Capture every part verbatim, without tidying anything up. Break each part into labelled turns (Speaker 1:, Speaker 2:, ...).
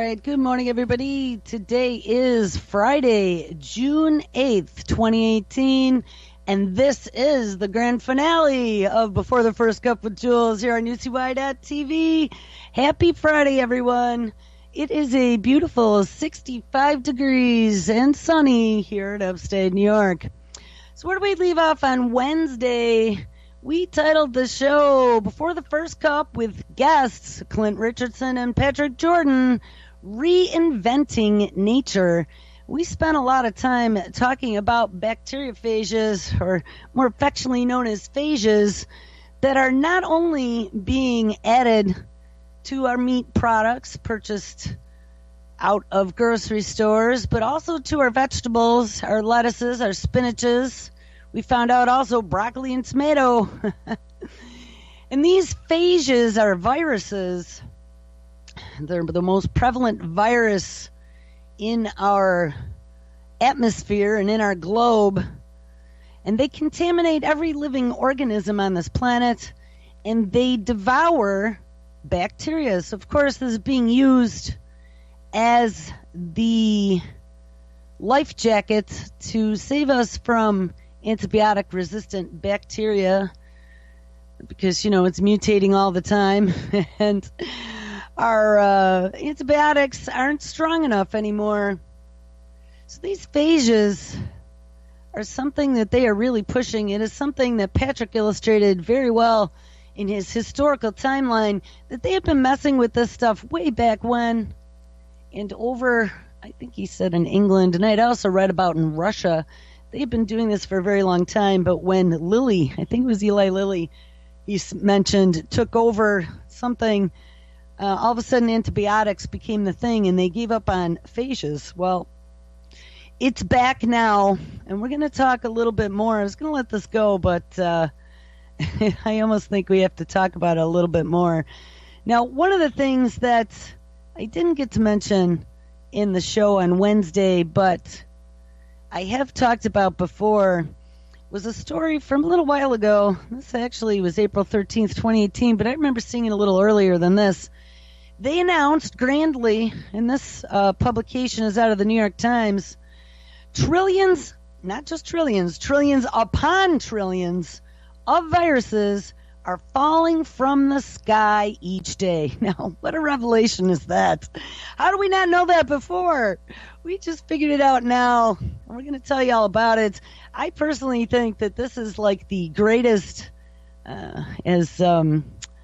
Speaker 1: right. Good morning, everybody. Today is Friday, June eighth, twenty eighteen, and this is the grand finale of Before the First Cup with Jules here on U C Y dot T V. Happy Friday, everyone. It is a beautiful sixty-five degrees and sunny here at upstate New York. So where do we leave off on Wednesday? We titled the show Before the First Cup with guests Clint Richardson and Patrick Jordan, Reinventing Nature. We spent a lot of time talking about bacteriophages, or more affectionately known as phages, that are not only being added to our meat products purchased out of grocery stores, but also to our vegetables, our lettuces, our spinaches. We found out also broccoli and tomato. And these phages are viruses. They're the most prevalent virus in our atmosphere and in our globe. And they contaminate every living organism on this planet. And they devour bacteria. So, of course, this is being used as the life jacket to save us from antibiotic resistant bacteria, because, you know, it's mutating all the time, and our uh, antibiotics aren't strong enough anymore. So these phages are something that they are really pushing. It is something that Patrick illustrated very well in his historical timeline, that they have been messing with this stuff way back when, and over, I think he said in England, and I'd also read about in Russia. They've been doing this for a very long time, but when Lilly, I think it was Eli Lilly, he mentioned, took over something, uh, all of a sudden antibiotics became the thing, and they gave up on phages. Well, it's back now, and we're going to talk a little bit more. I was going to let this go, but uh, I almost think we have to talk about it a little bit more. Now, one of the things that I didn't get to mention in the show on Wednesday, but I have talked about before, was a story from a little while ago. This actually was April thirteenth, twenty eighteen, but I remember seeing it a little earlier than this. They announced grandly, and this uh, publication is out of the New York Times, trillions, not just trillions, trillions upon trillions of viruses are falling from the sky each day. Now, what a revelation is that? How do we not know that before? We just figured it out now, and we're going to tell you all about it. I personally think that this is like the greatest, uh, as, um,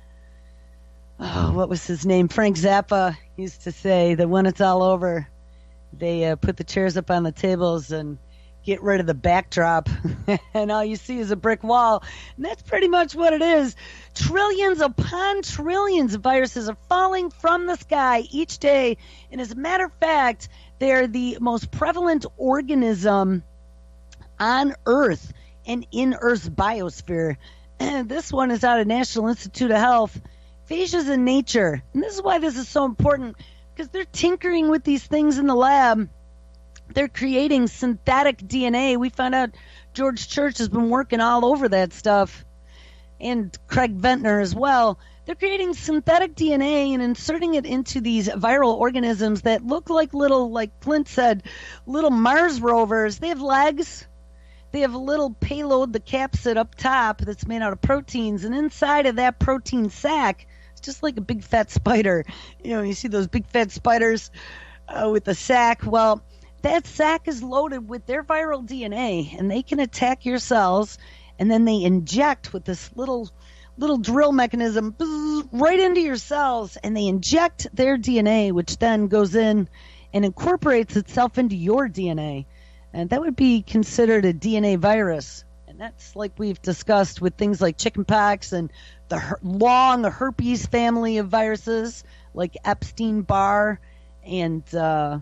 Speaker 1: oh, what was his name? Frank Zappa used to say that when it's all over, they uh, put the chairs up on the tables and get rid of the backdrop, and all you see is a brick wall. And that's pretty much what it is. Trillions upon trillions of viruses are falling from the sky each day. And as a matter of fact, they're the most prevalent organism on Earth and in Earth's biosphere. And this one is out of National Institute of Health. Phages in nature. And this is why this is so important, because they're tinkering with these things in the lab. They're creating synthetic D N A. We found out George Church has been working all over that stuff, and Craig Ventnor as well. They're creating synthetic D N A and inserting it into these viral organisms that look like little, like Clint said, little Mars rovers. They have legs. They have a little payload, the capsid up top, that's made out of proteins, and inside of that protein sac, it's just like a big fat spider. You know, you see those big fat spiders uh, with the sac. Well, that sac is loaded with their viral D N A, and they can attack your cells, and then they inject with this little little drill mechanism bzz, right into your cells, and they inject their D N A, which then goes in and incorporates itself into your D N A. And that would be considered a D N A virus. And that's like we've discussed with things like chickenpox and the her- long herpes family of viruses, like Epstein-Barr and uh,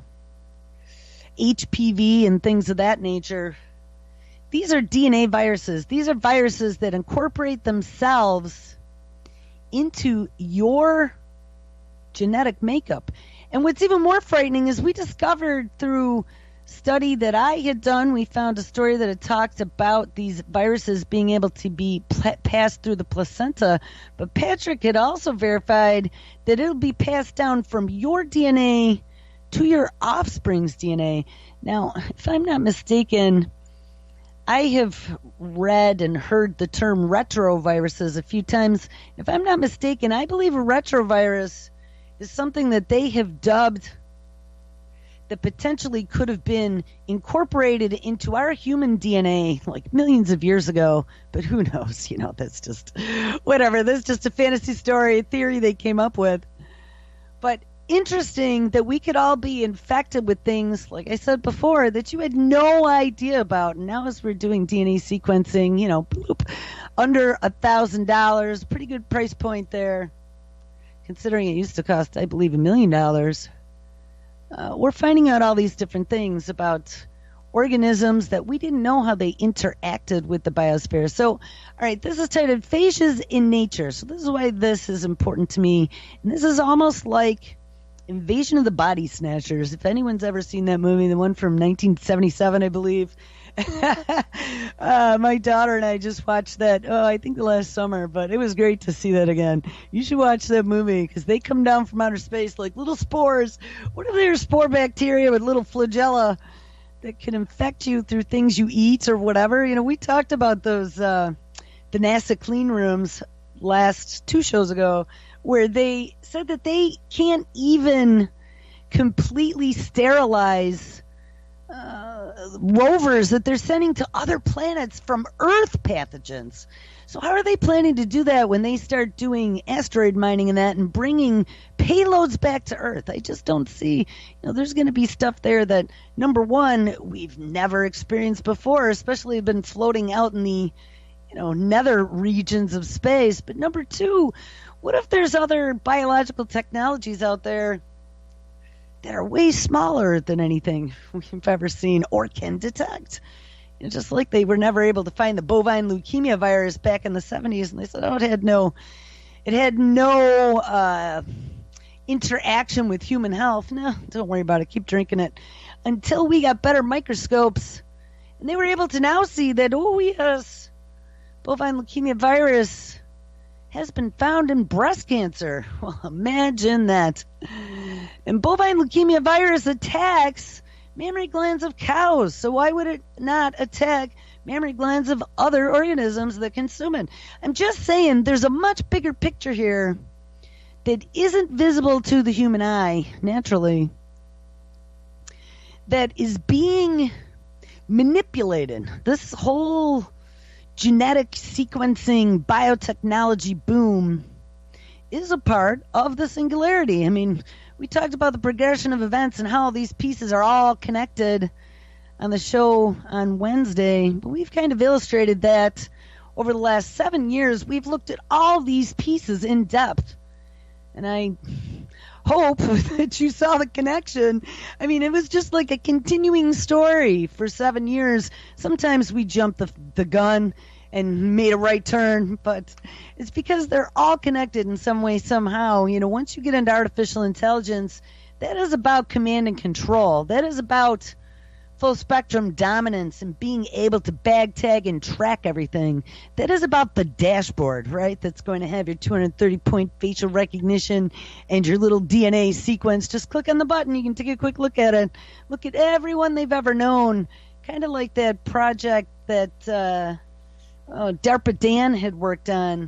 Speaker 1: H P V and things of that nature. These are D N A viruses. These are viruses that incorporate themselves into your genetic makeup. And what's even more frightening is we discovered through study that I had done, we found a story that had talked about these viruses being able to be pl- passed through the placenta. But Patrick had also verified that it'll be passed down from your D N A to your offspring's D N A. Now, if I'm not mistaken, I have read and heard the term retroviruses a few times. If I'm not mistaken, I believe a retrovirus is something that they have dubbed that potentially could have been incorporated into our human D N A like millions of years ago. But who knows? You know, that's just whatever. That's just a fantasy story, a theory they came up with. But interesting that we could all be infected with things, like I said before, that you had no idea about. And now as we're doing D N A sequencing, you know, bloop, under a thousand dollars, pretty good price point there, considering it used to cost, I believe, a million dollars. Uh, we're finding out all these different things about organisms that we didn't know how they interacted with the biosphere. So, all right, this is titled Phages in Nature. So this is why this is important to me. And this is almost like Invasion of the Body Snatchers. If anyone's ever seen that movie, the one from nineteen seventy-seven, I believe. uh, my daughter and I just watched that, oh, I think the last summer, but it was great to see that again. You should watch that movie because they come down from outer space like little spores. What if they're spore bacteria with little flagella that can infect you through things you eat or whatever? You know, we talked about those, uh, the NASA clean rooms last two shows ago, where they said that they can't even completely sterilize uh, rovers that they're sending to other planets from Earth pathogens. So how are they planning to do that when they start doing asteroid mining and that and bringing payloads back to Earth? I just don't see, you know, there's going to be stuff there that, number one, we've never experienced before, especially been floating out in the, you know, nether regions of space. But number two, what if there's other biological technologies out there that are way smaller than anything we've ever seen or can detect? You know, just like they were never able to find the bovine leukemia virus back in the seventies, and they said, oh, it had no, it had no uh, interaction with human health. No, don't worry about it. Keep drinking it. Until we got better microscopes, and they were able to now see that, oh yes, bovine leukemia virus has been found in breast cancer. Well, imagine that. And bovine leukemia virus attacks mammary glands of cows. So why would it not attack mammary glands of other organisms that consume it? I'm just saying there's a much bigger picture here that isn't visible to the human eye naturally, that is being manipulated. This whole genetic sequencing biotechnology boom is a part of the singularity. I mean, we talked about the progression of events and how these pieces are all connected on the show on Wednesday, but we've kind of illustrated that over the last seven years. We've looked at all these pieces in depth, and I hope that you saw the connection. I mean, it was just like a continuing story for seven years. Sometimes we jump the, the gun and made a right turn, but it's because they're all connected in some way, somehow. You know, once you get into artificial intelligence, that is about command and control. That is about full spectrum dominance and being able to bag tag and track everything. That is about the dashboard, right? That's going to have your two hundred thirty point facial recognition and your little D N A sequence. Just click on the button. You can take a quick look at it. Look at everyone they've ever known. Kind of like that project that uh, oh, DARPA Dan had worked on.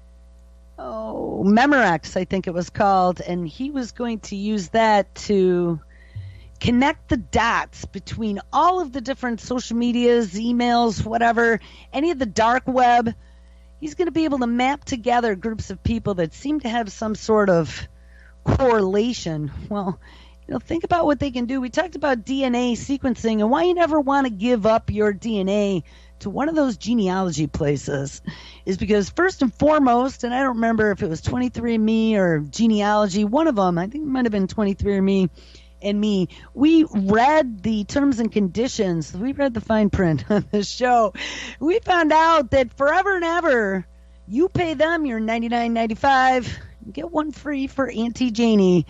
Speaker 1: Oh, Memorex, I think it was called. And he was going to use that to connect the dots between all of the different social medias, emails, whatever, any of the dark web. He's going to be able to map together groups of people that seem to have some sort of correlation. Well, you know, think about what they can do. We talked about D N A sequencing and why you never want to give up your D N A to one of those genealogy places is because, first and foremost, and I don't remember if it was twenty-three and me or genealogy, one of them, I think it might have been twenty-three and me, and me, we read the terms and conditions. We read the fine print on this show. We found out that forever and ever, you pay them your ninety-nine ninety-five, get one free for Auntie Janie.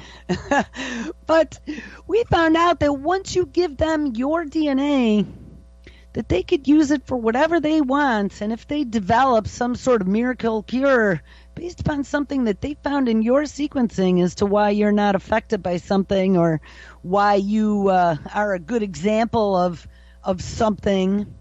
Speaker 1: But we found out that once you give them your D N A, that they could use it for whatever they want, and if they develop some sort of miracle cure based upon something that they found in your sequencing as to why you're not affected by something or why you uh, are a good example of of something.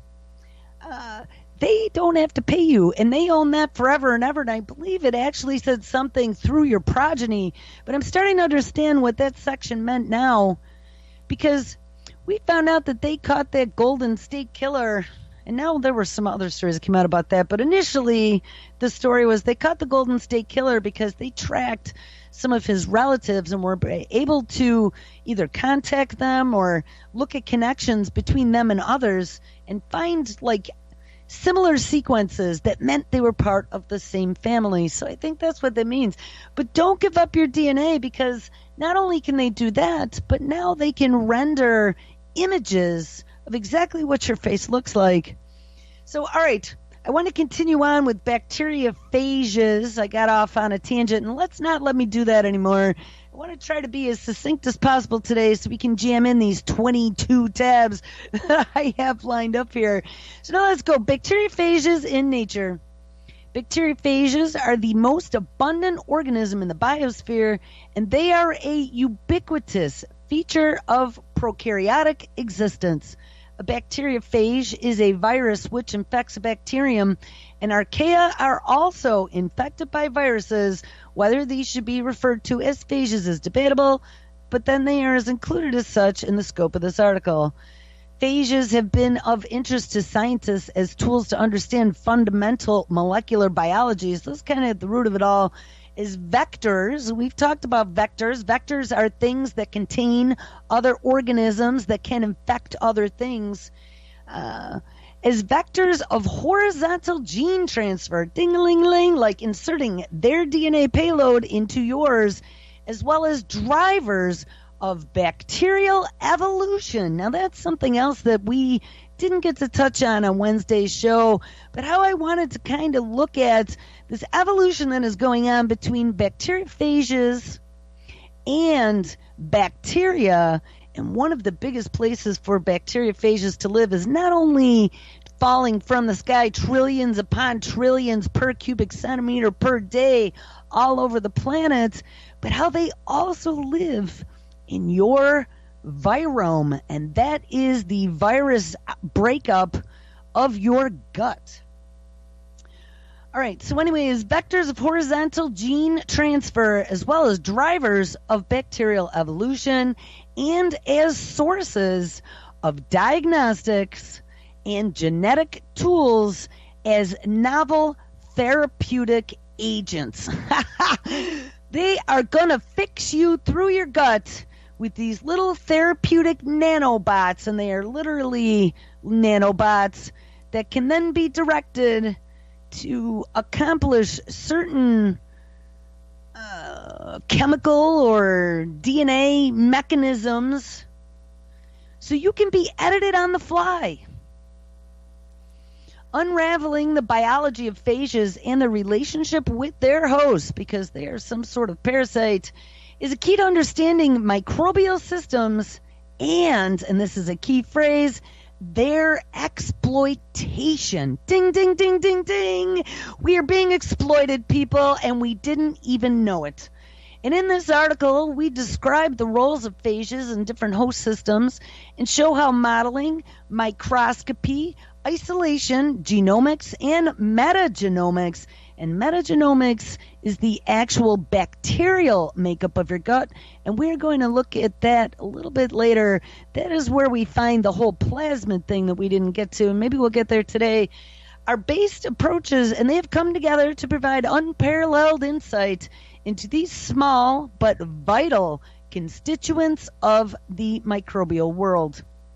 Speaker 1: Uh, they don't have to pay you, and they own that forever and ever. And I believe it actually said something through your progeny, but I'm starting to understand what that section meant now, because we found out that they caught that Golden State Killer, and now there were some other stories that came out about that, but initially the story was they caught the Golden State Killer because they tracked some of his relatives and were able to either contact them or look at connections between them and others and find like similar sequences that meant they were part of the same family. So I think that's what that means. But don't give up your D N A, because not only can they do that, but now they can render images of exactly what your face looks like. So, all right, I want to continue on with bacteriophages. I got off on a tangent, and let's not let me do that anymore. I want to try to be as succinct as possible today so we can jam in these twenty-two tabs that I have lined up here. So now let's go. Bacteriophages in nature. Bacteriophages are the most abundant organism in the biosphere, and they are a ubiquitous feature of prokaryotic existence. A bacteriophage is a virus which infects a bacterium, and archaea are also infected by viruses. Whether these should be referred to as phages is debatable, but then they are as included as such in the scope of this article. Phages have been of interest to scientists as tools to understand fundamental molecular biology. So that's kind of at the root of it all. Is vectors. We've talked about vectors. Vectors are things that contain other organisms that can infect other things. Uh, as vectors of horizontal gene transfer, ding-a-ling-ling, like inserting their D N A payload into yours, as well as drivers of bacterial evolution. Now that's something else that we didn't get to touch on on Wednesday's show, but how I wanted to kind of look at this evolution that is going on between bacteriophages and bacteria. And one of the biggest places for bacteriophages to live is not only falling from the sky trillions upon trillions per cubic centimeter per day all over the planet, but how they also live in your virome, and that is the virus breakup of your gut. All right, so anyways, vectors of horizontal gene transfer as well as drivers of bacterial evolution and as sources of diagnostics and genetic tools as novel therapeutic agents. They are going to fix you through your gut with these little therapeutic nanobots, and they are literally nanobots that can then be directed to accomplish certain uh, chemical or D N A mechanisms so you can be edited on the fly. Unraveling the biology of phages and the relationship with their host, because they are some sort of parasite, is a key to understanding microbial systems and, and this is a key phrase, their exploitation. Ding, ding, ding, ding, ding. We are being exploited, people, and we didn't even know it. And in this article, we describe the roles of phages in different host systems and show how modeling, microscopy, isolation, genomics, and metagenomics. And metagenomics is the actual bacterial makeup of your gut, and we're going to look at that a little bit later. That is where we find the whole plasmid thing that we didn't get to, and maybe we'll get there today. Are based approaches, and they have come together to provide unparalleled insight into these small but vital constituents of the microbial world.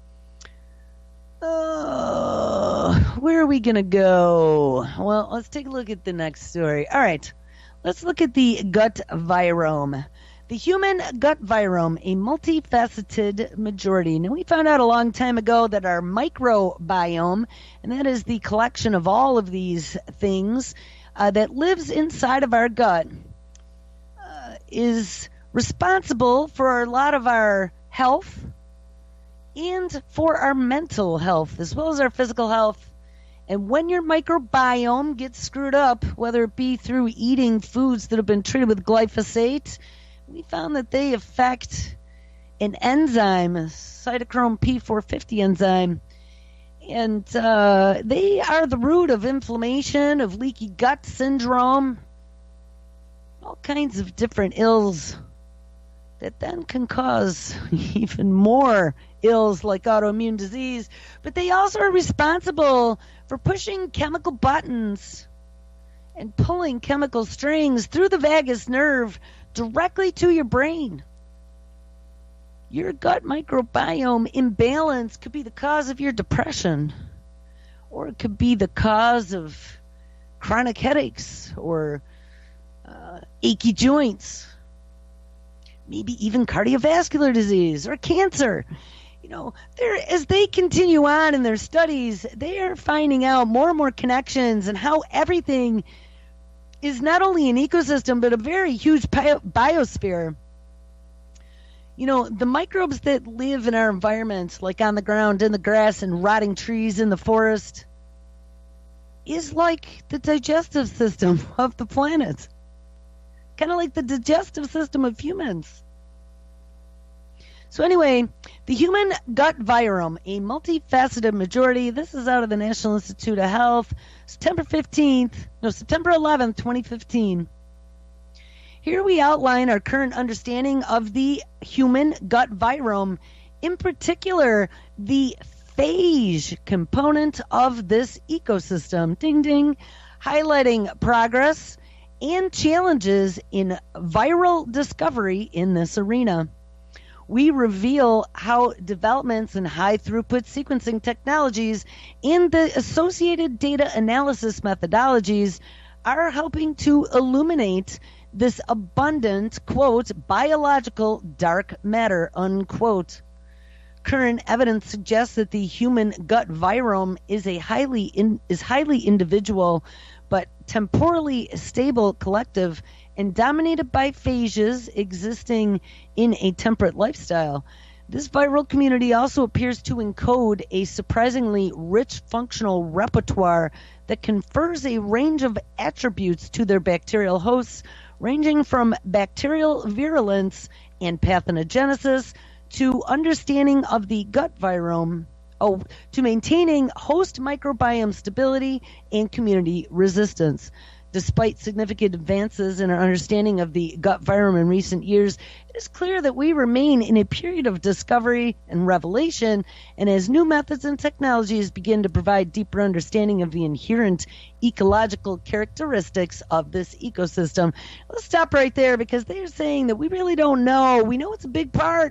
Speaker 1: Uh, where are we going to go? Well, let's take a look at the next story. All right, let's look at the gut virome. The human gut virome, a multifaceted majority. Now, we found out a long time ago that our microbiome, and that is the collection of all of these things uh, that lives inside of our gut, uh, is responsible for a lot of our health and for our mental health, as well as our physical health And when your microbiome gets screwed up, whether it be through eating foods that have been treated with glyphosate, we found that they affect an enzyme, a cytochrome P four fifty enzyme, and uh, they are the root of inflammation, of leaky gut syndrome, all kinds of different ills that then can cause even more ills like autoimmune disease. But they also are responsible for pushing chemical buttons and pulling chemical strings through the vagus nerve directly to your brain. Your gut microbiome imbalance could be the cause of your depression, or it could be the cause of chronic headaches or uh, achy joints, maybe even cardiovascular disease or cancer. You know, as they continue on in their studies, they are finding out more and more connections and how everything is not only an ecosystem, but a very huge bio- biosphere. You know, the microbes that live in our environment, like on the ground, in the grass, and rotting trees in the forest, is like the digestive system of the planet. Kind of like the digestive system of humans. So anyway, the human gut virome, a multifaceted majority. This is out of the National Institute of Health, September fifteenth, no, September eleventh, twenty fifteen. Here we outline our current understanding of the human gut virome, in particular, the phage component of this ecosystem. Ding, ding. Highlighting progress and challenges in viral discovery in this arena. We reveal how developments in high-throughput sequencing technologies and the associated data analysis methodologies are helping to illuminate this abundant, quote, biological dark matter, unquote. Current evidence suggests that the human gut virome is a highly in, is highly individual, but temporally stable collective and dominated by phages existing in a temperate lifestyle. This viral community also appears to encode a surprisingly rich functional repertoire that confers a range of attributes to their bacterial hosts, ranging from bacterial virulence and pathogenesis to understanding of the gut virome, oh, to maintaining host microbiome stability and community resistance. Despite significant advances in our understanding of the gut virome in recent years, it is clear that we remain in a period of discovery and revelation, and as new methods and technologies begin to provide deeper understanding of the inherent ecological characteristics of this ecosystem. Let's stop right there, because they're saying that we really don't know. We know it's a big part.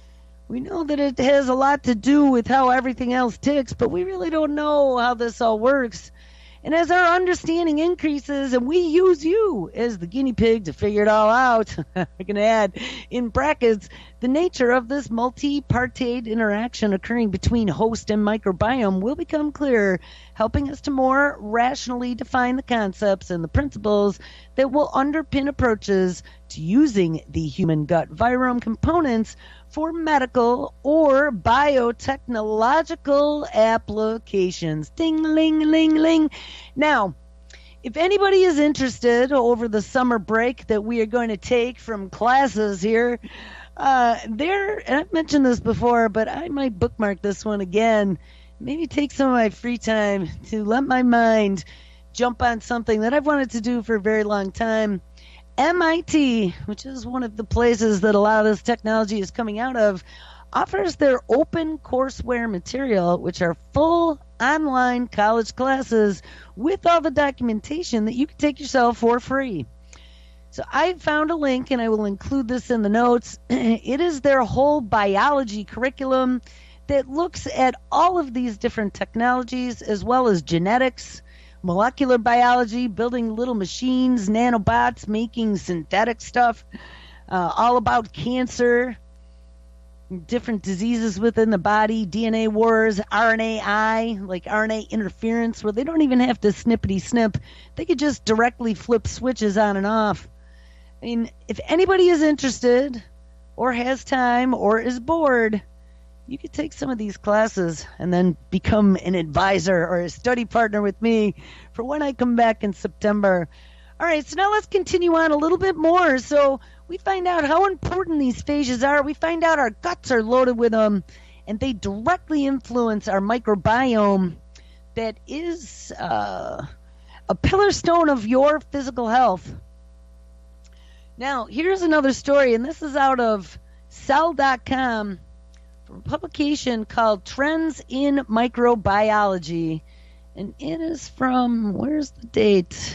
Speaker 1: We know that it has a lot to do with how everything else ticks, but we really don't know how this all works. And as our understanding increases and we use you as the guinea pig to figure it all out, we're going to add in brackets the nature of this multi-partite interaction occurring between host and microbiome will become clearer, helping us to more rationally define the concepts and the principles that will underpin approaches to using the human gut virome components for medical or biotechnological applications. Ding-ling-ling-ling. Now, if anybody is interested over the summer break that we are going to take from classes here, uh, there, and I've mentioned this before, but I might bookmark this one again. Maybe take some of my free time to let my mind jump on something that I've wanted to do for a very long time. M I T, which is one of the places that a lot of this technology is coming out of, offers their open courseware material, which are full online college classes with all the documentation that you can take yourself for free. So I found a link, and I will include this in the notes. It is their whole biology curriculum that looks at all of these different technologies, as well as genetics, molecular biology, building little machines, nanobots, making synthetic stuff, uh, all about cancer, different diseases within the body, D N A wars, R N A I, like R N A interference, where they don't even have to snippety snip. They could just directly flip switches on and off. I mean, if anybody is interested or has time or is bored, you could take some of these classes and then become an advisor or a study partner with me for when I come back in September. All right, so now let's continue on a little bit more. So we find out how important these phages are. We find out our guts are loaded with them, and they directly influence our microbiome that is uh, a pillar stone of your physical health. Now, here's another story, and this is out of cell dot com from a publication called Trends in Microbiology, and it is from, where's the date?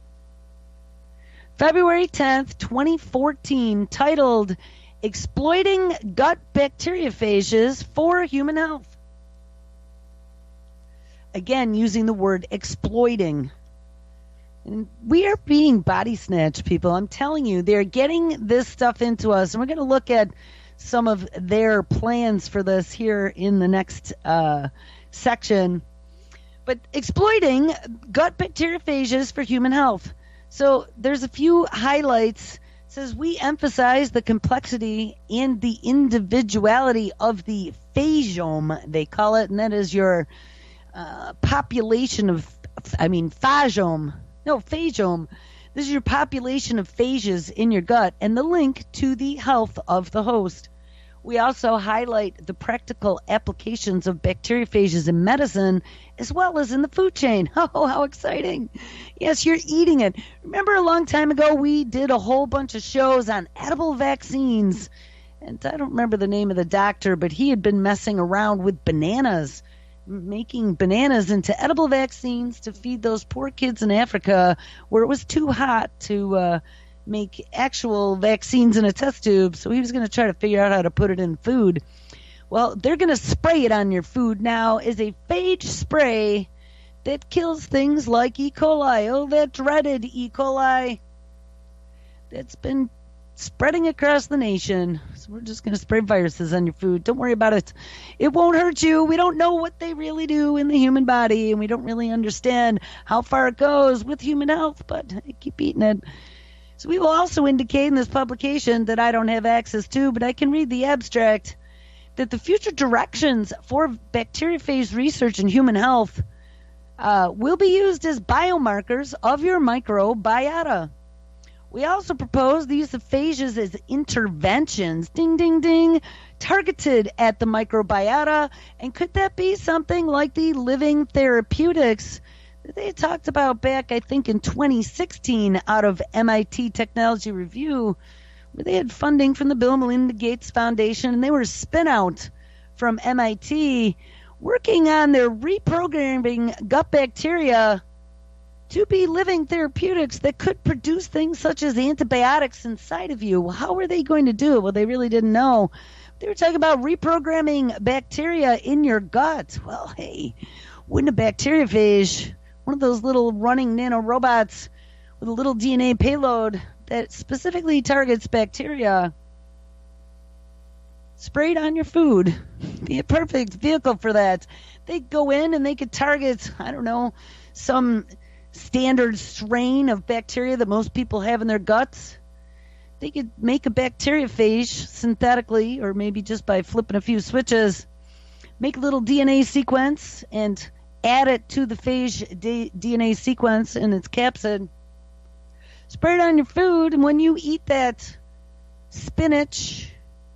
Speaker 1: February tenth, twenty fourteen, titled Exploiting Gut Bacteriophages for Human Health. Again, using the word exploiting. And we are being body snatched, people. I'm telling you, they're getting this stuff into us. And we're going to look at some of their plans for this here in the next uh, section. But exploiting gut bacteriophages for human health. So there's a few highlights. It says we emphasize the complexity and the individuality of the phagome, they call it, and that is your uh, population of, I mean, phagome. No, phagome. This is your population of phages in your gut and the link to the health of the host. We also highlight the practical applications of bacteriophages in medicine as well as in the food chain. Oh, how exciting. Yes, you're eating it. Remember a long time ago we did a whole bunch of shows on edible vaccines. And I don't remember the name of the doctor, but he had been messing around with bananas, making bananas into edible vaccines to feed those poor kids in Africa where it was too hot to uh, make actual vaccines in a test tube. So he was going to try to figure out how to put it in food. Well, they're going to spray it on your food now as a phage spray that kills things like E. coli. Oh, that dreaded E. coli that's been spreading across the nation. So we're just going to spray viruses on your food. Don't worry about it. It won't hurt you. We don't know what they really do in the human body, and we don't really understand how far it goes with human health, but keep eating it. So we will also indicate in this publication that I don't have access to, but I can read the abstract, that the future directions for bacteriophage research in human health uh, will be used as biomarkers of your microbiota. We also propose the use of phages as interventions, ding, ding, ding, targeted at the microbiota. And could that be something like the living therapeutics that they talked about back, I think, in twenty sixteen out of M I T Technology Review, where they had funding from the Bill and Melinda Gates Foundation, and they were spin out from M I T working on their reprogramming gut bacteria to be living therapeutics that could produce things such as antibiotics inside of you. Well, how were they going to do it? Well, they really didn't know. They were talking about reprogramming bacteria in your gut. Well, hey, wouldn't a bacteriophage, one of those little running nanorobots with a little D N A payload that specifically targets bacteria, sprayed on your food, be a perfect vehicle for that. They go in and they could target, I don't know, some standard strain of bacteria that most people have in their guts. They could make a bacteriophage synthetically, or maybe just by flipping a few switches, make a little D N A sequence and add it to the phage D- DNA sequence in its capsid, spray it on your food, and when you eat that spinach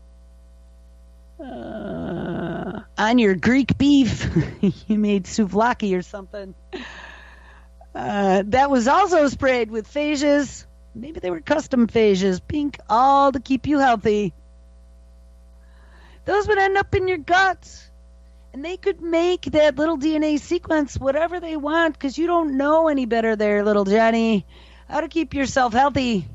Speaker 1: uh, on your Greek beef, you made souvlaki or something, Uh, that was also sprayed with phages. Maybe they were custom phages, pink, all to keep you healthy. Those would end up in your guts. And they could make that little D N A sequence whatever they want, because you don't know any better there, little Johnny, how to keep yourself healthy.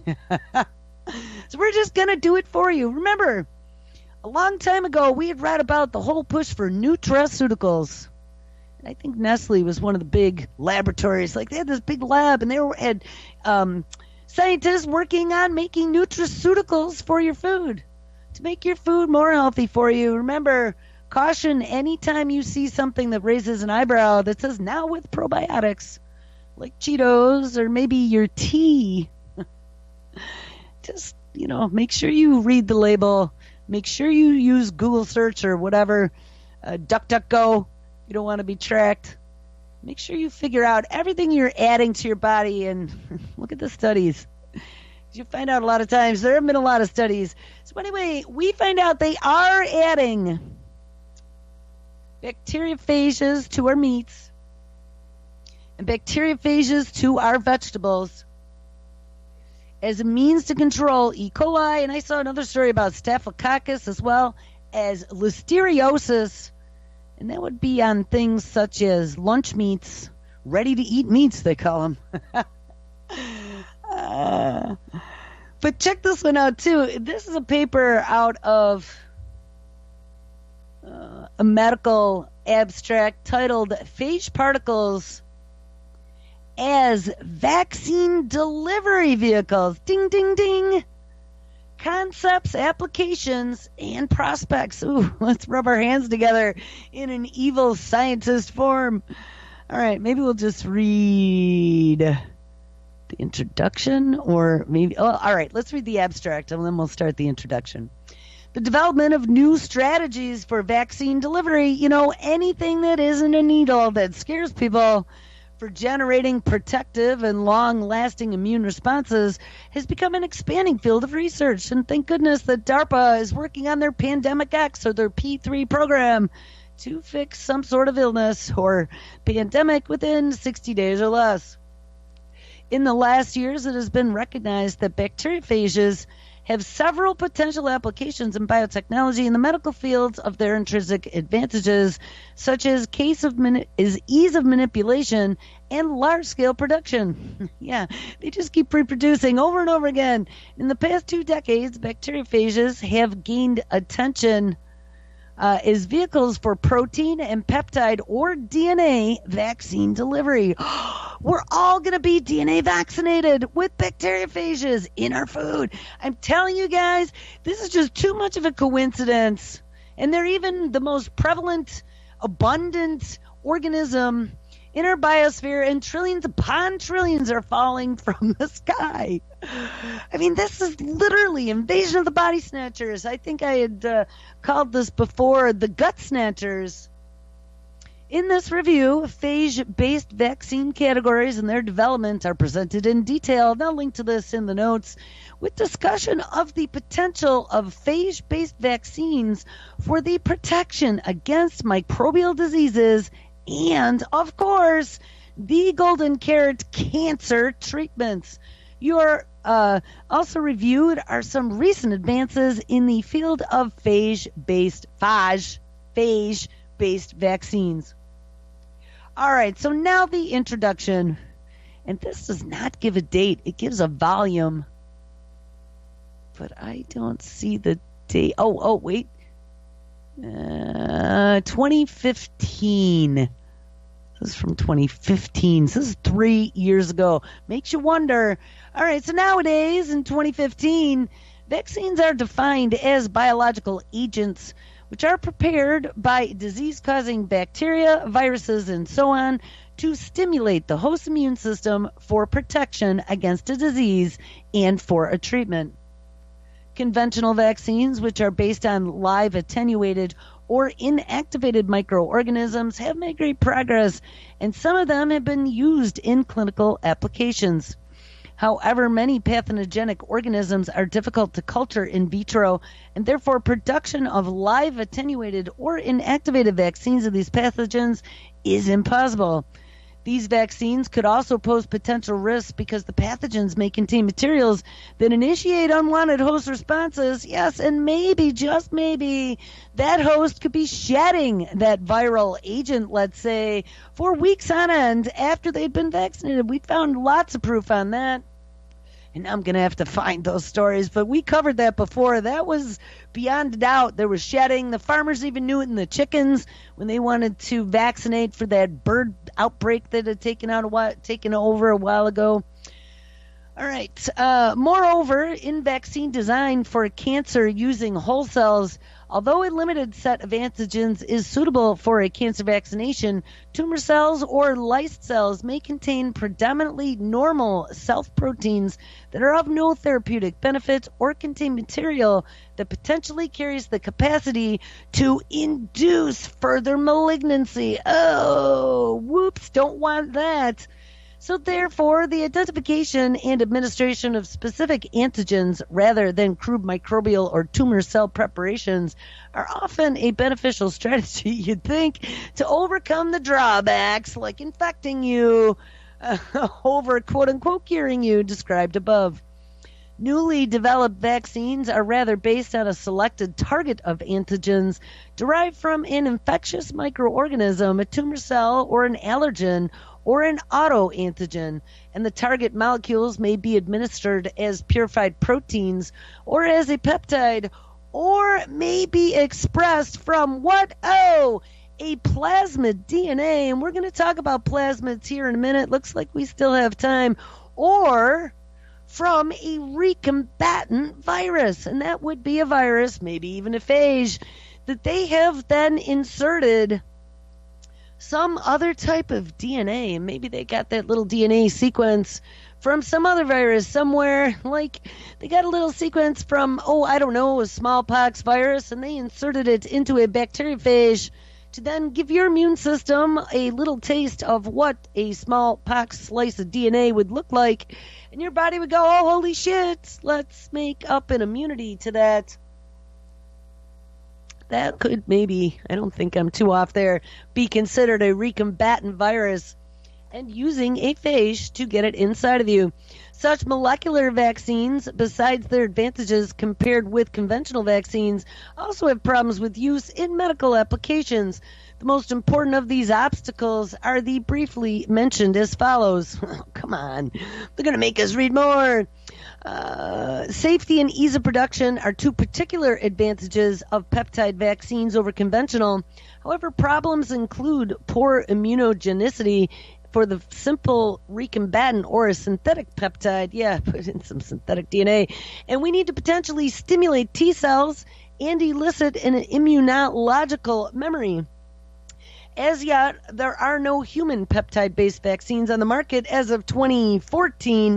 Speaker 1: So we're just going to do it for you. Remember, a long time ago, we had read about the whole push for nutraceuticals. I think Nestle was one of the big laboratories. Like, they had this big lab, and they were, had um, scientists working on making nutraceuticals for your food to make your food more healthy for you. Remember, caution anytime you see something that raises an eyebrow that says now with probiotics, like Cheetos or maybe your tea. Just, you know, make sure you read the label. Make sure you use Google search or whatever, uh, DuckDuckGo. You don't want to be tracked. Make sure you figure out everything you're adding to your body, and look at the studies. You find out a lot of times there have been a lot of studies. So anyway, we find out they are adding bacteriophages to our meats and bacteriophages to our vegetables as a means to control E. coli. And I saw another story about Staphylococcus as well as Listeriosis. And that would be on things such as lunch meats, ready-to-eat meats, they call them. uh, but check this one out, too. This is a paper out of uh, a medical abstract titled Phage Particles as Vaccine Delivery Vehicles. Ding, ding, ding. Concepts, applications, and prospects. Ooh, let's rub our hands together in an evil scientist form. All right, maybe we'll just read the introduction, or maybe, oh, all right, let's read the abstract, and then we'll start the introduction. The development of new strategies for vaccine delivery, you know, anything that isn't a needle that scares people, for generating protective and long-lasting immune responses has become an expanding field of research. And thank goodness that DARPA is working on their Pandemic X, or their P three program, to fix some sort of illness or pandemic within sixty days or less. In the last years, it has been recognized that bacteriophages have several potential applications in biotechnology in the medical fields of their intrinsic advantages, such as case of mani- is ease of manipulation and large-scale production. Yeah, they just keep reproducing over and over again. In the past two decades, bacteriophages have gained attention uh, as vehicles for protein and peptide or D N A vaccine delivery. We're all going to be D N A vaccinated with bacteriophages in our food. I'm telling you guys, this is just too much of a coincidence. And they're even the most prevalent, abundant organism in our biosphere, and trillions upon trillions are falling from the sky. I mean, this is literally invasion of the body snatchers. I think I had uh, called this before the gut snatchers. In this review, phage-based vaccine categories and their development are presented in detail. I'll link to this in the notes, with discussion of the potential of phage-based vaccines for the protection against microbial diseases and, of course, the golden carrot cancer treatments. Your uh, also reviewed are some recent advances in the field of phage-based phage, phage-based vaccines. All right, so now the introduction, and this does not give a date. It gives a volume, but I don't see the date. Oh, oh, wait. Uh, twenty fifteen. This is from twenty fifteen. So this is three years ago. Makes you wonder. All right, so nowadays in twenty fifteen, vaccines are defined as biological agents which are prepared by disease-causing bacteria, viruses, and so on to stimulate the host immune system for protection against a disease and for a treatment. Conventional vaccines, which are based on live attenuated or inactivated microorganisms, have made great progress, and some of them have been used in clinical applications. However, many pathogenic organisms are difficult to culture in vitro, and therefore production of live attenuated or inactivated vaccines of these pathogens is impossible. These vaccines could also pose potential risks because the pathogens may contain materials that initiate unwanted host responses. Yes, and maybe, just maybe, that host could be shedding that viral agent, let's say, for weeks on end after they'd been vaccinated. We found lots of proof on that. And I'm going to have to find those stories, but we covered that before. That was beyond doubt. There was shedding. The farmers even knew it in the chickens when they wanted to vaccinate for that bird outbreak that had taken out a while, taken over a while ago. All right. Uh, moreover, in vaccine design for cancer using whole cells, although a limited set of antigens is suitable for a cancer vaccination, tumor cells or lysed cells may contain predominantly normal self-proteins that are of no therapeutic benefit or contain material that potentially carries the capacity to induce further malignancy. Oh, whoops, don't want that. So therefore, the identification and administration of specific antigens rather than crude microbial or tumor cell preparations are often a beneficial strategy, you'd think, to overcome the drawbacks like infecting you uh, over quote-unquote curing you described above. Newly developed vaccines are rather based on a selected target of antigens derived from an infectious microorganism, a tumor cell, or an allergen, or an autoantigen, and the target molecules may be administered as purified proteins or as a peptide, or may be expressed from what? Oh, a plasmid D N A, and we're going to talk about plasmids here in a minute. Looks like we still have time. Or from a recombatant virus, and that would be a virus, maybe even a phage, that they have then inserted some other type of D N A. Maybe they got that little D N A sequence from some other virus somewhere, like they got a little sequence from, oh, I don't know, a smallpox virus, and they inserted it into a bacteriophage to then give your immune system a little taste of what a smallpox slice of D N A would look like, and your body would go, oh, holy shit, let's make up an immunity to that. That could maybe, I don't think I'm too off there, be considered a recombatant virus, and using a phage to get it inside of you. Such molecular vaccines, besides their advantages compared with conventional vaccines, also have problems with use in medical applications. The most important of these obstacles are the briefly mentioned as follows. Oh, come on, they're going to make us read more. Uh, safety and ease of production are two particular advantages of peptide vaccines over conventional. However, problems include poor immunogenicity for the simple recombatant or a synthetic peptide. Yeah, put in some synthetic D N A. And we need to potentially stimulate T cells and elicit an immunological memory. As yet, there are no human peptide-based vaccines on the market as of twenty fourteen,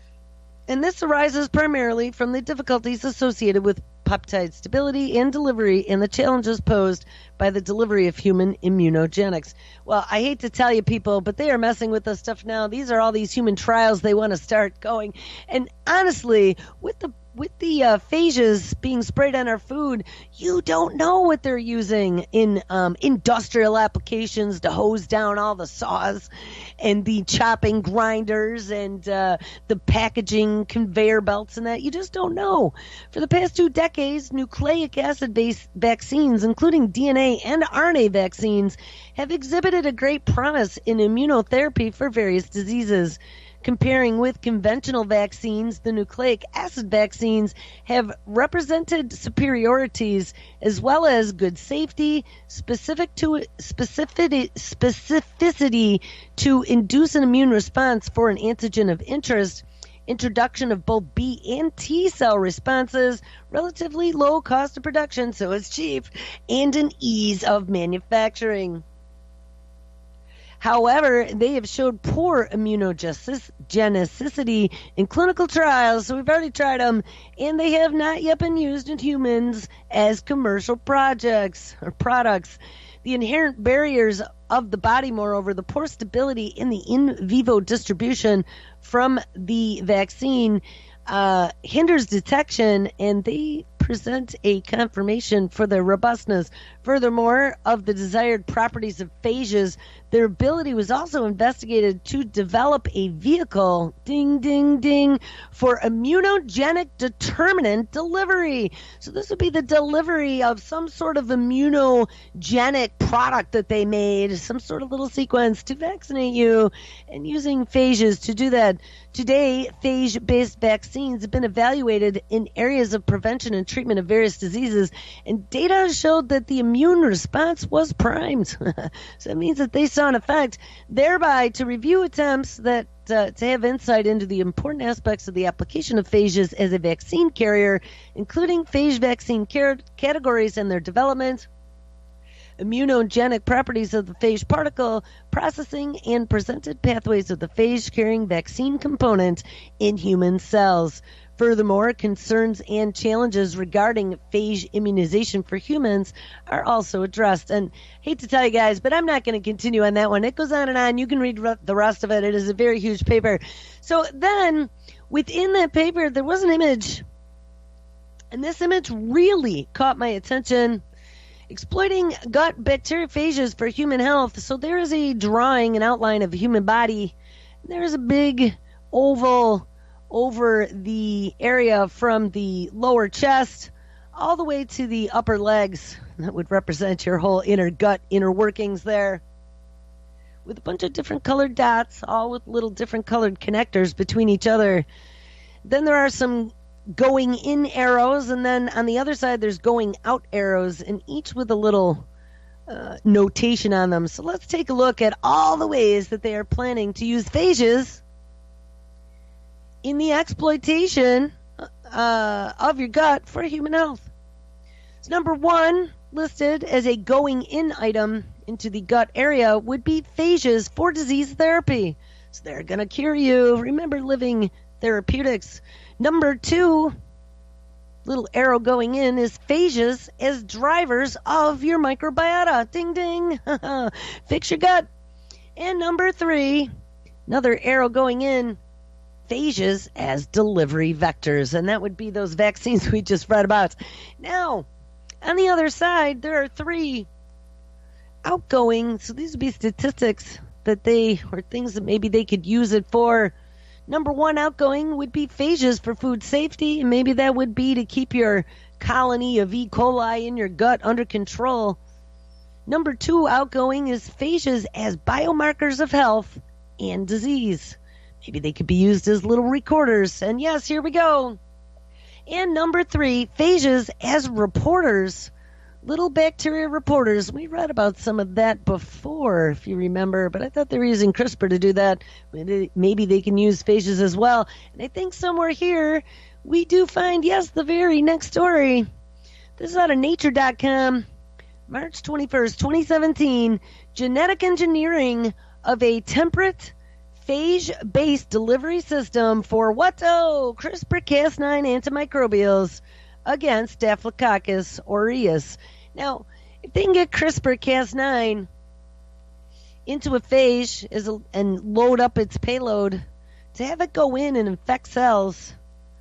Speaker 1: and this arises primarily from the difficulties associated with peptide stability and delivery and the challenges posed by the delivery of human immunogenics. Well, I hate to tell you people, but they are messing with this stuff now. These are all these human trials they want to start going. And honestly, with the with the uh, phages being sprayed on our food, you don't know what they're using in um, industrial applications to hose down all the saws and the chopping grinders and uh, the packaging conveyor belts and that. You just don't know. For the past two decades, nucleic acid-based vaccines, including D N A and R N A vaccines, have exhibited a great promise in immunotherapy for various diseases. Comparing with conventional vaccines, the nucleic acid vaccines have represented superiorities as well as good safety, specific to specificity, specificity to induce an immune response for an antigen of interest, introduction of both B and T cell responses, relatively low cost of production, so it's cheap, and an ease of manufacturing. However, they have showed poor immunogenicity in clinical trials, so we've already tried them, and they have not yet been used in humans as commercial projects or products. The inherent barriers of the body, moreover, the poor stability in the in vivo distribution from the vaccine uh, hinders detection, and they present a confirmation for their robustness. Furthermore, of the desired properties of phages, their ability was also investigated to develop a vehicle, ding, ding, ding, for immunogenic determinant delivery. So this would be the delivery of some sort of immunogenic product that they made, some sort of little sequence to vaccinate you, and using phages to do that. Today, phage-based vaccines have been evaluated in areas of prevention and treatment of various diseases, and data showed that the immune response was primed. So that means that they saw an effect, thereby to review attempts that uh, to have insight into the important aspects of the application of phages as a vaccine carrier, including phage vaccine car- categories and their development, immunogenic properties of the phage particle, processing and presented pathways of the phage-carrying vaccine component in human cells. Furthermore, concerns and challenges regarding phage immunization for humans are also addressed. And hate to tell you guys, but I'm not going to continue on that one. It goes on and on. You can read the rest of it. It is a very huge paper. So then, within that paper, there was an image. And this image really caught my attention. Exploiting gut bacteriophages for human health. So there is a drawing, an outline of the human body. There's a big oval over the area from the lower chest all the way to the upper legs. That would represent your whole inner gut, inner workings there. With a bunch of different colored dots, all with little different colored connectors between each other. Then there are some going in arrows, and then on the other side there's going out arrows, and each with a little uh, notation on them. So let's take a look at all the ways that they are planning to use phages in the exploitation uh, of your gut for human health. So number one, listed as a going in item into the gut area, would be phages for disease therapy. So they're going to cure you. Remember living therapeutics. Number two, little arrow going in, is phages as drivers of your microbiota. Ding, ding. Fix your gut. And number three, another arrow going in, phages as delivery vectors. And that would be those vaccines we just read about. Now, on the other side, there are three outgoing. So these would be statistics that they, or things that maybe they could use it for. Number one outgoing would be phages for food safety, and maybe that would be to keep your colony of E. coli in your gut under control. Number two outgoing is phages as biomarkers of health and disease. Maybe they could be used as little recorders. And yes, here we go. And number three, phages as reporters, little bacteria reporters. We read about some of that before, if you remember, but I thought they were using CRISPR to do that. Maybe they can use phages as well. And I think somewhere here we do find, yes, the very next story. This is out of nature dot com, March twenty-first, twenty seventeen. Genetic engineering of a temperate phage-based delivery system for what? Oh, CRISPR Cas nine antimicrobials against Staphylococcus aureus. Now, if they can get CRISPR Cas nine into a phage as a, and load up its payload to have it go in and infect cells,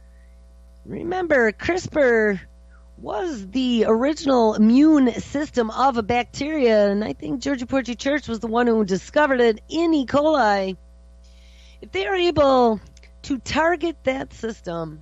Speaker 1: remember, CRISPR was the original immune system of a bacteria, and I think Georgia Porgy Church was the one who discovered it in E. coli. If they are able to target that system,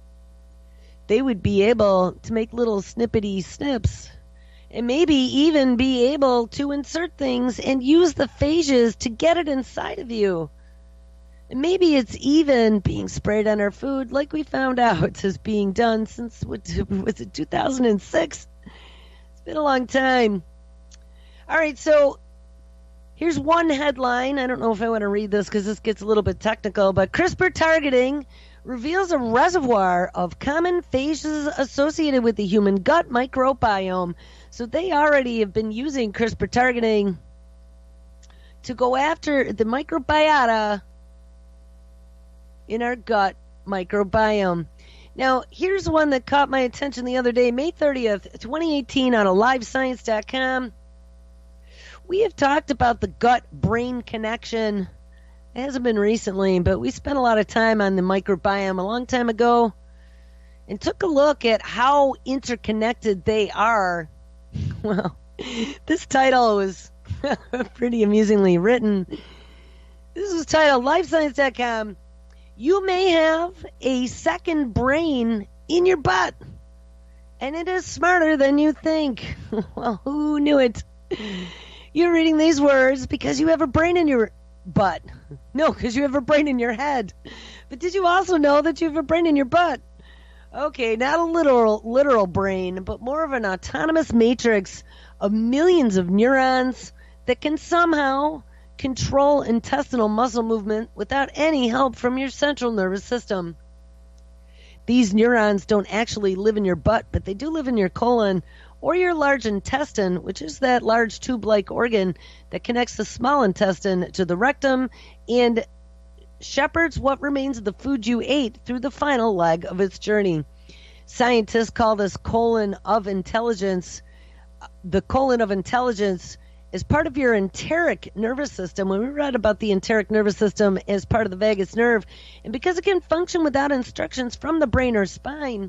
Speaker 1: they would be able to make little snippety snips and maybe even be able to insert things and use the phages to get it inside of you. And maybe it's even being sprayed on our food like we found out is being done since, what, was it two thousand six? It's been a long time. All right, so here's one headline. I don't know if I want to read this because this gets a little bit technical, but CRISPR targeting reveals a reservoir of common phages associated with the human gut microbiome. So they already have been using CRISPR targeting to go after the microbiota in our gut microbiome. Now, here's one that caught my attention the other day, May thirtieth, twenty eighteen, on alive science dot com. We have talked about the gut-brain connection. It hasn't been recently, but we spent a lot of time on the microbiome a long time ago and took a look at how interconnected they are. Well, this title was pretty amusingly written. This was titled live science dot com. You may have a second brain in your butt, and it is smarter than you think. Well, who knew it? You're reading these words because you have a brain in your butt. No, because you have a brain in your head. But did you also know that you have a brain in your butt? Okay, not a literal literal brain, but more of an autonomous matrix of millions of neurons that can somehow control intestinal muscle movement without any help from your central nervous system. These neurons don't actually live in your butt, but they do live in your colon or your large intestine, which is that large tube-like organ that connects the small intestine to the rectum and shepherds what remains of the food you ate through the final leg of its journey. Scientists call this colon of intelligence. The colon of intelligence is part of your enteric nervous system. When we read about the enteric nervous system as part of the vagus nerve, and because it can function without instructions from the brain or spine,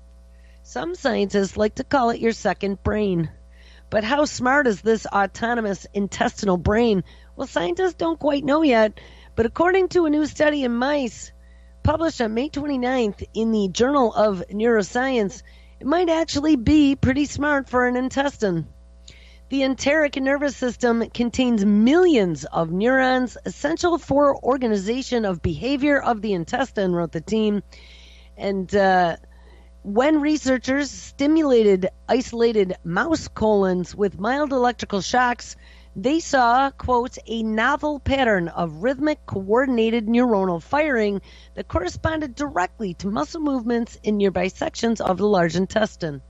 Speaker 1: some scientists like to call it your second brain. But how smart is this autonomous intestinal brain? Well, scientists don't quite know yet, but according to a new study in mice published on May twenty-ninth in the Journal of Neuroscience, it might actually be pretty smart for an intestine. The enteric nervous system contains millions of neurons essential for organization of behavior of the intestine, wrote the team. And uh, when researchers stimulated isolated mouse colons with mild electrical shocks, they saw, quote, a novel pattern of rhythmic coordinated neuronal firing that corresponded directly to muscle movements in nearby sections of the large intestine.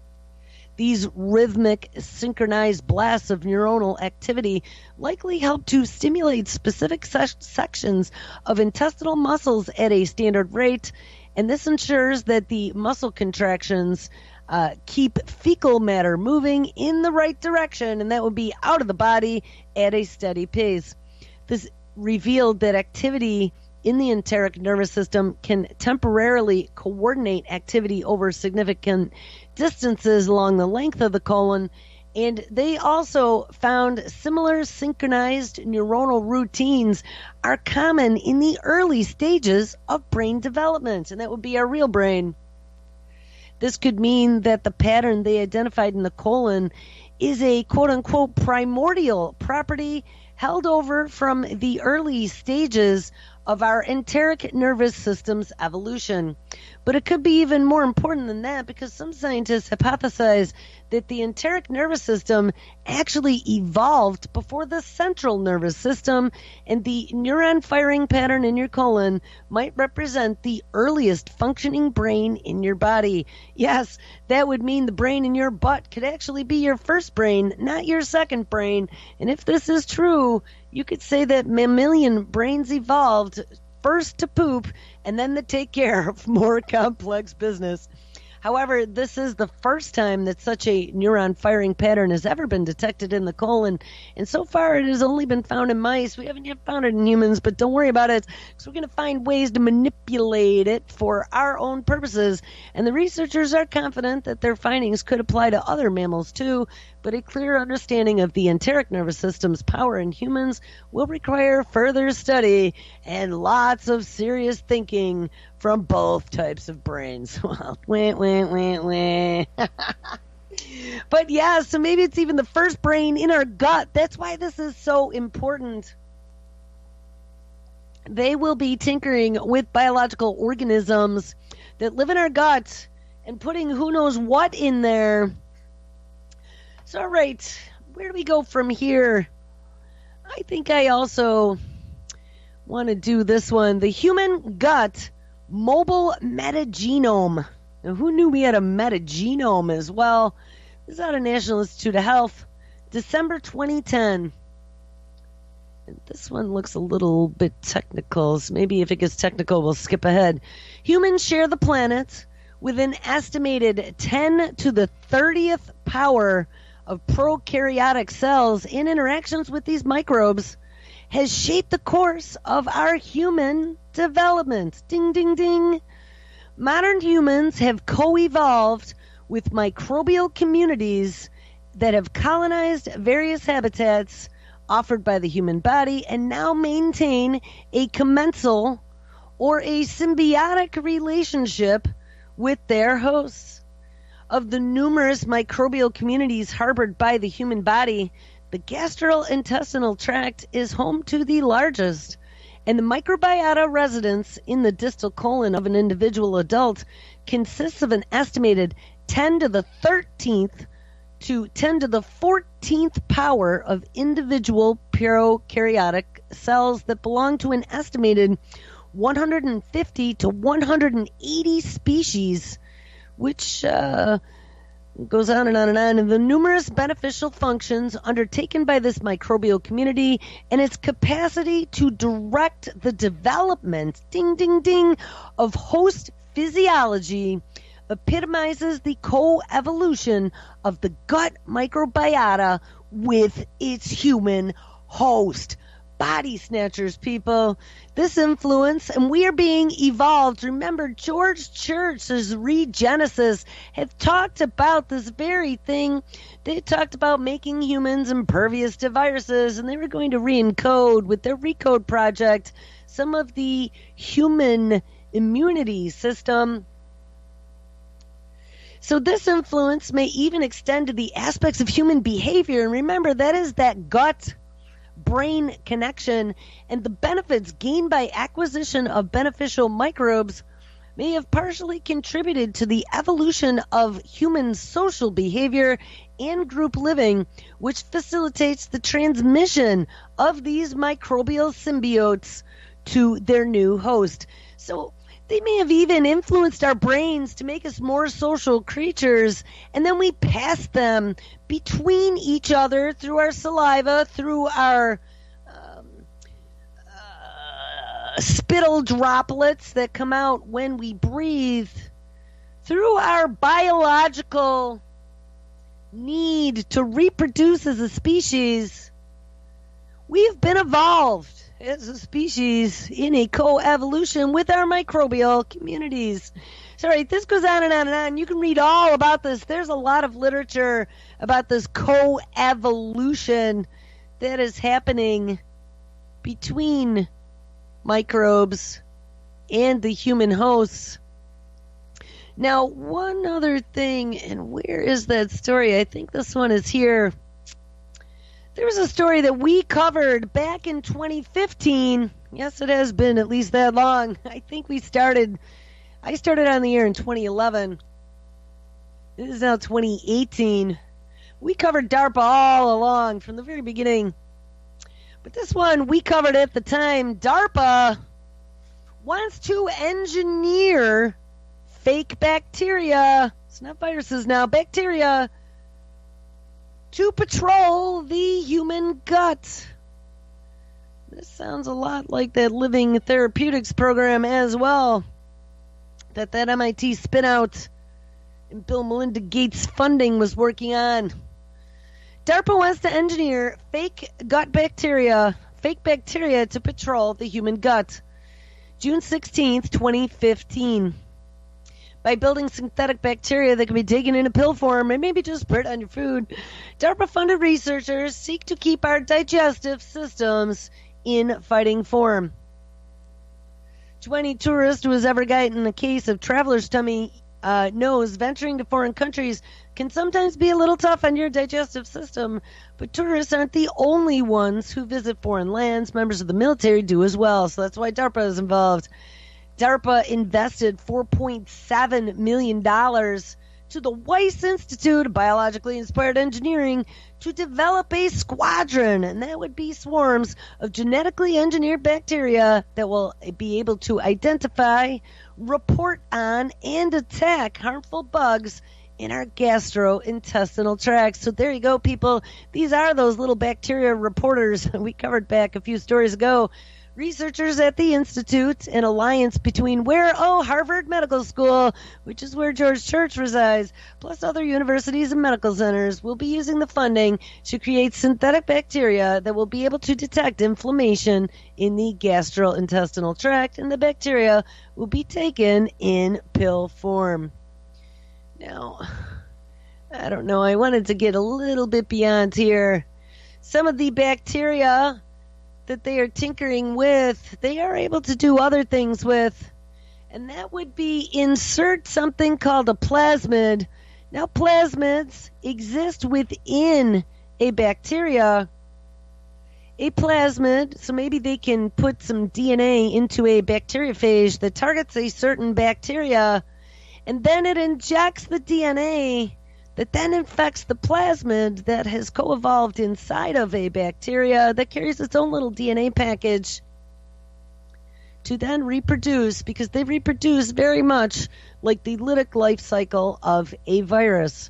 Speaker 1: These rhythmic, synchronized blasts of neuronal activity likely help to stimulate specific se- sections of intestinal muscles at a standard rate, and this ensures that the muscle contractions uh, keep fecal matter moving in the right direction, and that would be out of the body at a steady pace. This revealed that activity in the enteric nervous system can temporarily coordinate activity over significant distances along the length of the colon, and they also found similar synchronized neuronal routines are common in the early stages of brain development, and that would be our real brain. This could mean that the pattern they identified in the colon is a quote-unquote primordial property held over from the early stages of our enteric nervous system's evolution. But it could be even more important than that, because some scientists hypothesize that the enteric nervous system actually evolved before the central nervous system, and the neuron firing pattern in your colon might represent the earliest functioning brain in your body. Yes, that would mean the brain in your butt could actually be your first brain, not your second brain. And if this is true, you could say that mammalian brains evolved first to poop and then to take care of more complex business. However, this is the first time that such a neuron firing pattern has ever been detected in the colon, and so far it has only been found in mice. We haven't yet found it in humans, but don't worry about it, because we're going to find ways to manipulate it for our own purposes, and the researchers are confident that their findings could apply to other mammals too, but a clear understanding of the enteric nervous system's power in humans will require further study and lots of serious thinking from both types of brains. Well, wah, wah, wah, wah. But yeah, so maybe it's even the first brain in our gut. That's why this is so important. They will be tinkering with biological organisms that live in our gut and putting who knows what in there. So, all right, where do we go from here? I think I also want to do this one. The human gut mobile metagenome. Now, who knew we had a metagenome as well? This is out of National Institute of Health, December twenty ten. And this one looks a little bit technical, so maybe if it gets technical, we'll skip ahead. Humans share the planet with an estimated ten to the thirtieth power of prokaryotic cells, and interactions with these microbes has shaped the course of our human development. Ding, ding, ding. Modern humans have co-evolved with microbial communities that have colonized various habitats offered by the human body and now maintain a commensal or a symbiotic relationship with their hosts. Of the numerous microbial communities harbored by the human body, the gastrointestinal tract is home to the largest, and the microbiota residence in the distal colon of an individual adult consists of an estimated ten to the thirteenth to ten to the fourteenth power of individual prokaryotic cells that belong to an estimated one hundred fifty to one hundred eighty species, which uh, goes on and on and on, and the numerous beneficial functions undertaken by this microbial community and its capacity to direct the development, ding, ding, ding, of host physiology epitomizes the co-evolution of the gut microbiota with its human host. Body snatchers, people. This influence, and we are being evolved. Remember, George Church's Regenesis have talked about this very thing. They talked about making humans impervious to viruses, and they were going to re-encode with their Recode project some of the human immunity system. So this influence may even extend to the aspects of human behavior. And remember, that is that gut-brain connection, and the benefits gained by acquisition of beneficial microbes may have partially contributed to the evolution of human social behavior and group living, which facilitates the transmission of these microbial symbiotes to their new host. So they may have even influenced our brains to make us more social creatures, and then we pass them between each other through our saliva, through our um, uh, spittle droplets that come out when we breathe, through our biological need to reproduce as a species. We've been evolved as a species in a co-evolution with our microbial communities. Sorry, this goes on and on and on. You can read all about this. There's a lot of literature about this co-evolution that is happening between microbes and the human hosts. Now, one other thing, and where is that story? I think this one is here. There was a story that we covered back in twenty fifteen. Yes, it has been at least that long. I think we started, I started on the air in twenty eleven. This is now twenty eighteen. We covered DARPA all along from the very beginning. But this one we covered at the time. DARPA wants to engineer fake bacteria. It's not viruses now, bacteria, to patrol the human gut. This sounds a lot like that Living Therapeutics program as well, that that M I T spin-out and Bill Melinda Gates funding was working on. DARPA wants to engineer fake gut bacteria, fake bacteria to patrol the human gut. June sixteenth, twenty fifteen. By building synthetic bacteria that can be taken in a pill form and maybe just spread on your food, DARPA-funded researchers seek to keep our digestive systems in fighting form. To any tourist who has ever gotten a case of traveler's tummy uh, knows venturing to foreign countries can sometimes be a little tough on your digestive system, but tourists aren't the only ones who visit foreign lands. Members of the military do as well, so that's why DARPA is involved. DARPA invested four point seven million dollars to the Weiss Institute of Biologically Inspired Engineering to develop a squadron, and that would be swarms of genetically engineered bacteria that will be able to identify, report on, and attack harmful bugs in our gastrointestinal tract. So there you go, people. These are those little bacteria reporters we covered back a few stories ago. Researchers at the Institute, an alliance between where? Oh, Harvard Medical School, which is where George Church resides, plus other universities and medical centers, will be using the funding to create synthetic bacteria that will be able to detect inflammation in the gastrointestinal tract, and the bacteria will be taken in pill form. Now, I don't know, I wanted to get a little bit beyond here. Some of the bacteria that they are tinkering with, they are able to do other things with, and that would be insert something called a plasmid. Now, plasmids exist within a bacteria. A plasmid, so maybe they can put some D N A into a bacteriophage that targets a certain bacteria, and then it injects the D N A that then infects the plasmid that has co-evolved inside of a bacteria that carries its own little D N A package to then reproduce, because they reproduce very much like the lytic life cycle of a virus.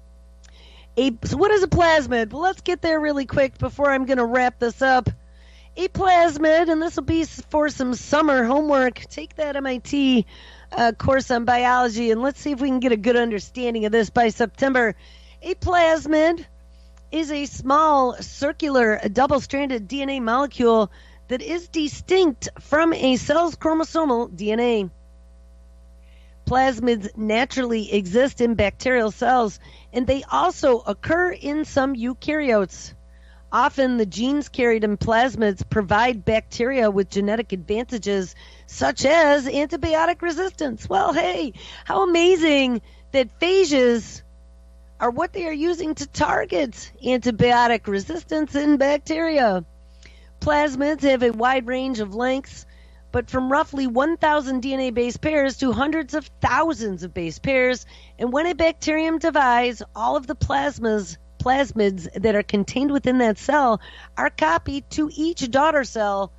Speaker 1: A, so what is a plasmid? Well, let's get there really quick before I'm going to wrap this up. A plasmid, and this will be for some summer homework. Take that M I T uh, course on biology, and let's see if we can get a good understanding of this by September. A plasmid is a small, circular, double-stranded D N A molecule that is distinct from a cell's chromosomal D N A. Plasmids naturally exist in bacterial cells, and they also occur in some eukaryotes. Often the genes carried in plasmids provide bacteria with genetic advantages, such as antibiotic resistance. Well, hey, how amazing that phages are what they are using to target antibiotic resistance in bacteria. Plasmids have a wide range of lengths, but from roughly one thousand D N A base pairs to hundreds of thousands of base pairs. And when a bacterium divides, all of the plasmas, plasmids that are contained within that cell are copied to each daughter cell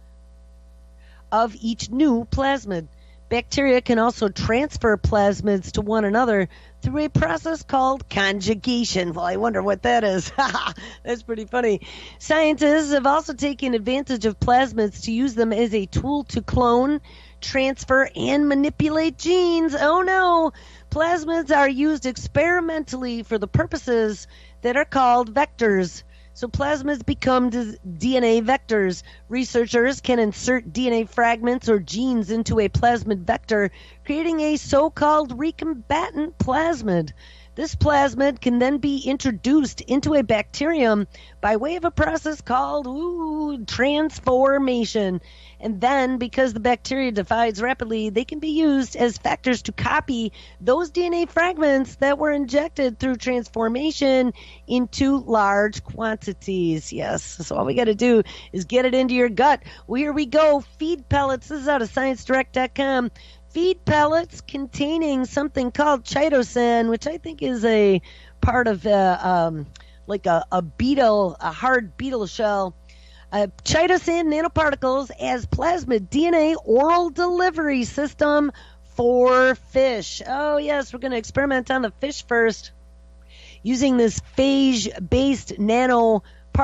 Speaker 1: of each new plasmid. Bacteria can also transfer plasmids to one another through a process called conjugation. Well, I wonder what that is. That's pretty funny. Scientists have also taken advantage of plasmids to use them as a tool to clone, transfer, and manipulate genes. Oh no! Plasmids are used experimentally for the purposes that are called vectors. So plasmids become D N A vectors. Researchers can insert D N A fragments or genes into a plasmid vector, creating a so-called recombinant plasmid. This plasmid can then be introduced into a bacterium by way of a process called ooh, transformation. And then, because the bacteria divides rapidly, they can be used as factors to copy those D N A fragments that were injected through transformation into large quantities. Yes, so all we got to do is get it into your gut. Well, here we go. Feed pellets. This is out of science direct dot com. Feed pellets containing something called chitosan, which I think is a part of uh, um, like a, a beetle, a hard beetle shell. Uh, chitosan nanoparticles as plasmid D N A oral delivery system for fish. Oh, yes, we're going to experiment on the fish first using this phage-based nanoparticle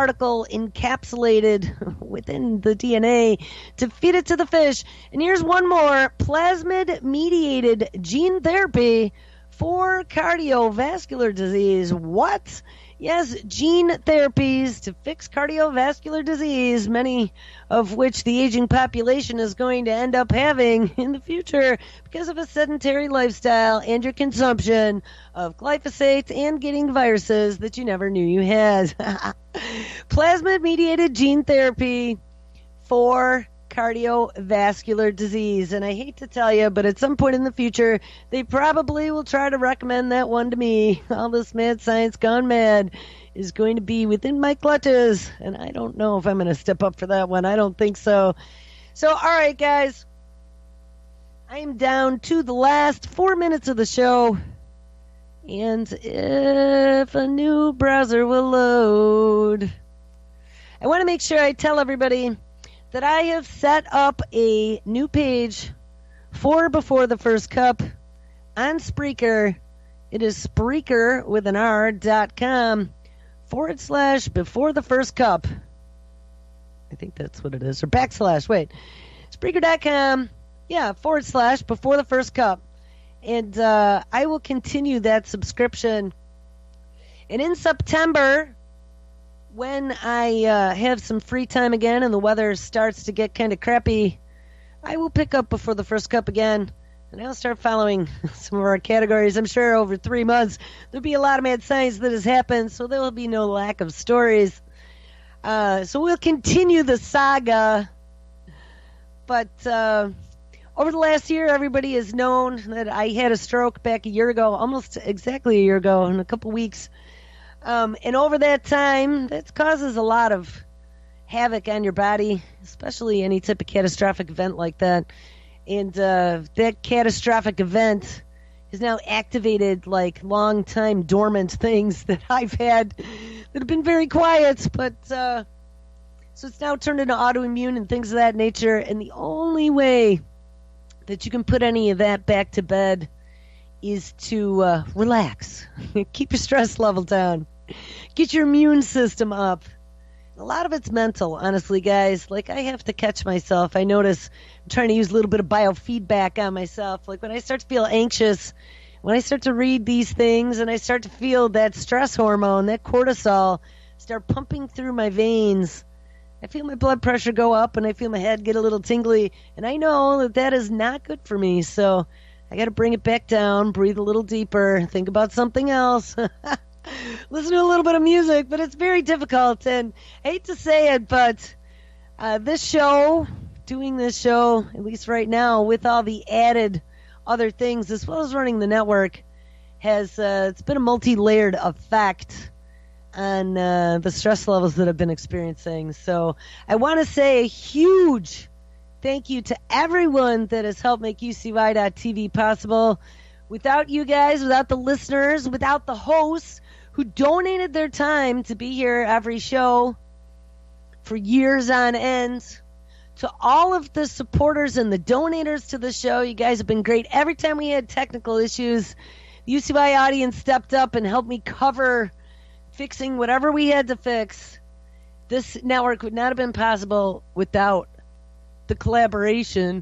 Speaker 1: encapsulated within the D N A to feed it to the fish. And here's one more. Plasmid-mediated gene therapy for cardiovascular disease. What? Yes, gene therapies to fix cardiovascular disease, many of which the aging population is going to end up having in the future because of a sedentary lifestyle and your consumption of glyphosate and getting viruses that you never knew you had. Plasmid-mediated gene therapy for cardiovascular disease. And I hate to tell you, but at some point in the future, they probably will try to recommend that one to me. All this mad science gone mad is going to be within my clutches. And I don't know if I'm going to step up for that one. I don't think so. So, all right, guys. I am down to the last four minutes of the show. And if a new browser will load, I want to make sure I tell everybody that I have set up a new page for Before the First Cup on Spreaker. It is Spreaker with an R dot com forward slash Before the First Cup. I think that's what it is. Or backslash, wait. Spreaker dot com, yeah, forward slash Before the First Cup. And uh, I will continue that subscription. And in September, when I uh, have some free time again and the weather starts to get kind of crappy, I will pick up Before the First Cup again, and I'll start following some of our categories. I'm sure over three months there'll be a lot of mad science that has happened, so there will be no lack of stories. Uh, so we'll continue the saga. But uh, over the last year, everybody has known that I had a stroke back a year ago, almost exactly a year ago, in a couple weeks. Um, and over that time, that causes a lot of havoc on your body, especially any type of catastrophic event like that. And uh, that catastrophic event has now activated like long time dormant things that I've had that have been very quiet, but uh, so it's now turned into autoimmune and things of that nature. And the only way that you can put any of that back to bed is to uh, relax, keep your stress level down, get your immune system up. A lot of it's mental, honestly, guys. Like, I have to catch myself. I notice I'm trying to use a little bit of biofeedback on myself. Like, when I start to feel anxious, when I start to read these things and I start to feel that stress hormone, that cortisol, start pumping through my veins, I feel my blood pressure go up and I feel my head get a little tingly. And I know that that is not good for me. So I got to bring it back down, breathe a little deeper, think about something else. Listen to a little bit of music, but it's very difficult, and I hate to say it, but uh, this show, doing this show, at least right now, with all the added other things, as well as running the network, has uh, it's been a multi-layered effect on uh, the stress levels that I've been experiencing. So I want to say a huge thank you to everyone that has helped make U C Y dot T V possible. Without you guys, without the listeners, without the hosts, who donated their time to be here every show for years on end, to all of the supporters and the donators to the show. You guys have been great. Every time we had technical issues, the U C Y audience stepped up and helped me cover fixing whatever we had to fix. This network would not have been possible without the collaboration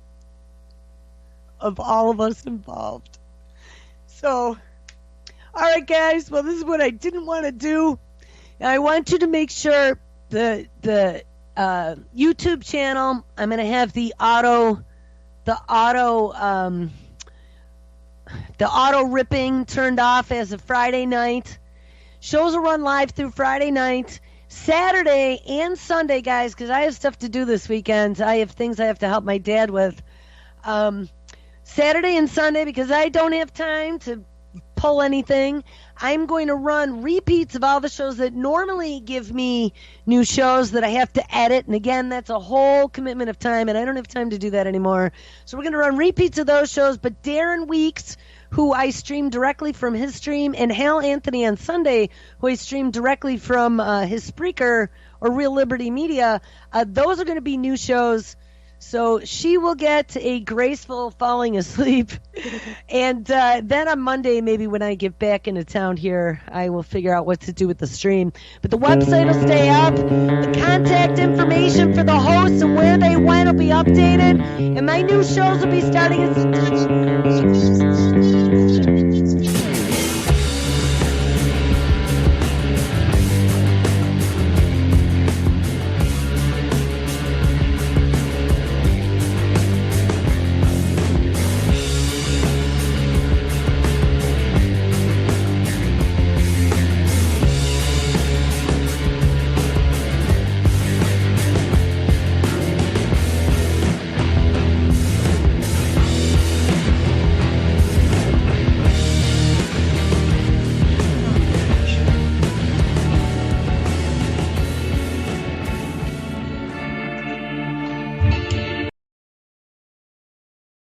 Speaker 1: of all of us involved. So, all right, guys. Well, this is what I didn't want to do. I want you to make sure the the uh, YouTube channel. I'm going to have the auto, the auto, um, the auto ripping turned off as of Friday night. Shows will run live through Friday night, Saturday, and Sunday, guys, because I have stuff to do this weekend. I have things I have to help my dad with. Um, Saturday and Sunday, because I don't have time to pull anything, I'm going to run repeats of all the shows that normally give me new shows that I have to edit. And again, that's a whole commitment of time, and I don't have time to do that anymore. So we're going to run repeats of those shows. But Darren Weeks, who I stream directly from his stream, and Hal Anthony on Sunday, who I stream directly from uh, his Spreaker or Real Liberty Media, uh, those are going to be new shows. So she will get a graceful falling asleep. And uh, then on Monday, maybe when I get back into town here, I will figure out what to do with the stream. But the website will stay up. The contact information for the hosts and where they went will be updated. And my new shows will be starting in